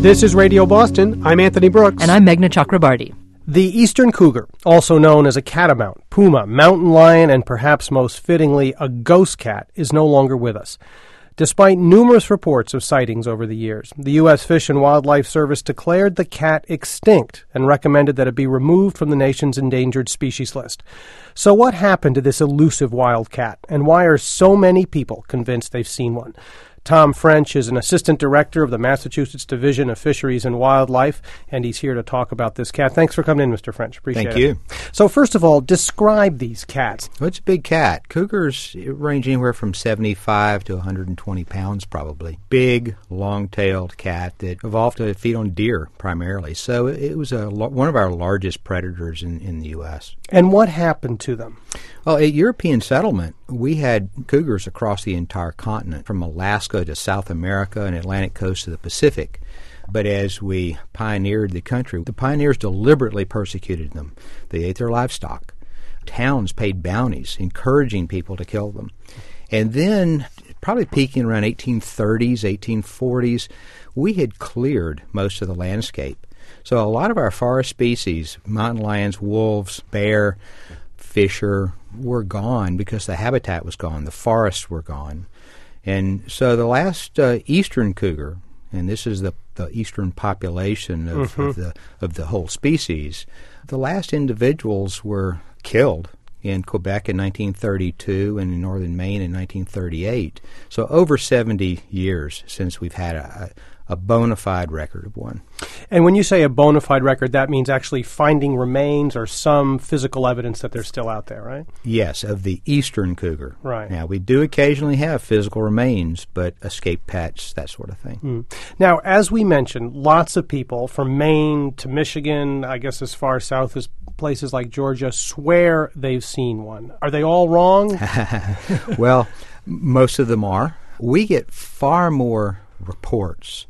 This is Radio Boston. I'm Anthony Brooks. And I'm Meghna Chakrabarty. The eastern cougar, also known as a catamount, puma, mountain lion, and perhaps most fittingly a ghost cat, is no longer with us. Despite numerous reports of sightings over the years, the U.S. Fish and Wildlife Service declared the cat extinct and recommended that it be removed from the nation's endangered species list. So what happened to this elusive wild cat, and why are so many people convinced they've seen one? Tom French is an assistant director of the Massachusetts Division of Fisheries and Wildlife, and he's here to talk about this cat. Thanks for coming in, Mr. French. Appreciate it. Thank you. So first of all, describe these cats. Well, it's a big cat. Cougars range anywhere from 75 to 120 pounds probably. Big, long-tailed cat that evolved to feed on deer primarily. So it was one of our largest predators in the U.S. And what happened to them? Well, at European settlement, we had cougars across the entire continent, from Alaska to South America and Atlantic coast to the Pacific. But as we pioneered the country, the pioneers deliberately persecuted them. They ate their livestock. Towns paid bounties, encouraging people to kill them. And then, probably peaking around 1830s, 1840s, we had cleared most of the landscape. So a lot of our forest species, mountain lions, wolves, bear, fisher, were gone because the habitat was gone, the forests were gone. And so the last eastern cougar, and this is the eastern population of the whole species, the last individuals were killed in Quebec in 1932 and in northern Maine in 1938. So over 70 years since we've had a bona fide record of one. And when you say a bona fide record, that means actually finding remains or some physical evidence that they're still out there, right? Yes, of the eastern cougar. Right. Now, we do occasionally have physical remains, but escaped pets, that sort of thing. Now, as we mentioned, lots of people from Maine to Michigan, I guess as far south as places like Georgia, swear they've seen one. Are they all wrong? Well, most of them are. We get far more reports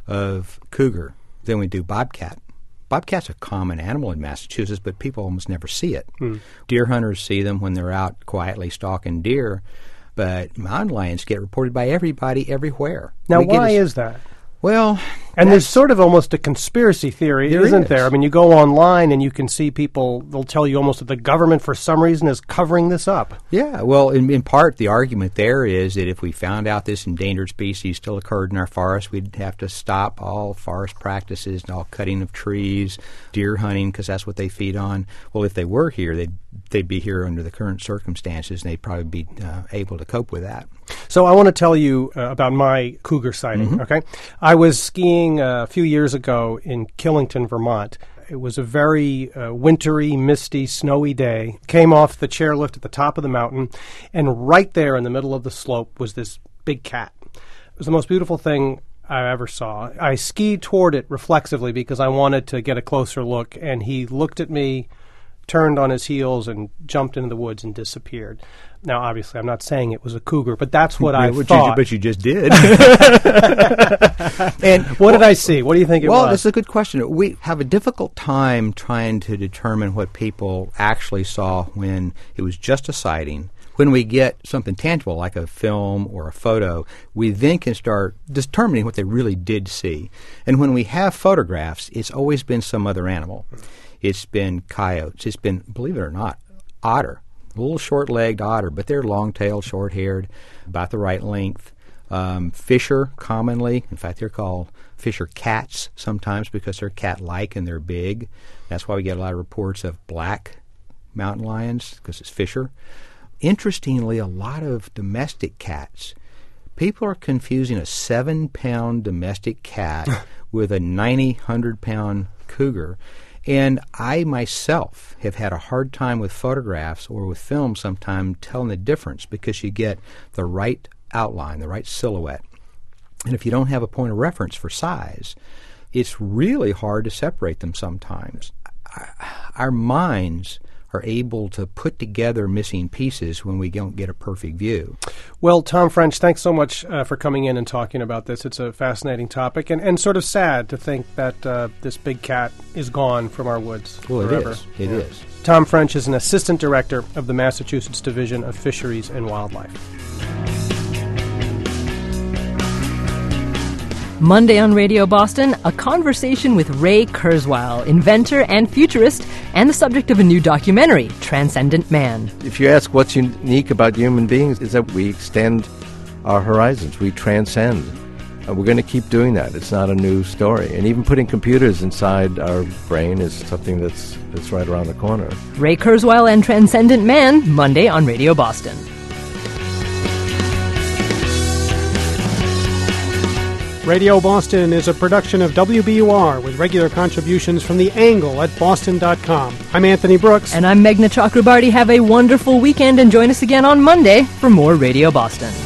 of cougar than we do bobcat. Bobcat's a common animal in Massachusetts, but people almost never see it. Deer hunters see them when they're out quietly stalking deer, but mountain lions get reported by everybody everywhere. Now, why is that? Well, and there's sort of almost a conspiracy theory, isn't there? I mean, you go online and you can see people, they'll tell you almost that the government for some reason is covering this up. Yeah, well, in part, the argument there is that if we found out this endangered species still occurred in our forest, we'd have to stop all forest practices and all cutting of trees, deer hunting, because that's what they feed on. Well, if they were here, they'd be here under the current circumstances, and they'd probably be able to cope with that. So I want to tell you about my cougar sighting, okay? I was skiing a few years ago in Killington, Vermont. It was a very wintry, misty, snowy day. Came off the chairlift at the top of the mountain, and right there in the middle of the slope was this big cat. It was the most beautiful thing I ever saw. I skied toward it reflexively because I wanted to get a closer look, and he looked at me, turned on his heels, and jumped into the woods and disappeared. Now, obviously, I'm not saying it was a cougar, but that's what I thought. But you just did. And what did I see? What do you think it was? Well, that's a good question. We have a difficult time trying to determine what people actually saw when it was just a sighting. When we get something tangible, like a film or a photo, we then can start determining what they really did see. And when we have photographs, it's always been some other animal. It's been coyotes. It's been, believe it or not, otter. A little short-legged otter, but they're long-tailed, short-haired, about the right length. Fisher, commonly. In fact, they're called fisher cats sometimes because they're cat-like and they're big. That's why we get a lot of reports of black mountain lions, because it's fisher. Interestingly, a lot of domestic cats. People are confusing a 7-pound domestic cat with a 100-pound cougar. And I myself have had a hard time with photographs or with film sometimes telling the difference because you get the right outline, the right silhouette. And if you don't have a point of reference for size, it's really hard to separate them sometimes. Our minds are able to put together missing pieces when we don't get a perfect view. Well, Tom French, thanks so much for coming in and talking about this. It's a fascinating topic and sort of sad to think that this big cat is gone from our woods forever. It is. Tom French is an assistant director of the Massachusetts Division of Fisheries and Wildlife. Monday on Radio Boston, a conversation with Ray Kurzweil, inventor and futurist, and the subject of a new documentary, Transcendent Man. If you ask what's unique about human beings, is that we extend our horizons, we transcend. We're going to keep doing that. It's not a new story. And even putting computers inside our brain is something that's right around the corner. Ray Kurzweil and Transcendent Man, Monday on Radio Boston. Radio Boston is a production of WBUR with regular contributions from The Angle at boston.com. I'm Anthony Brooks. And I'm Meghna Chakrabarty. Have a wonderful weekend and join us again on Monday for more Radio Boston.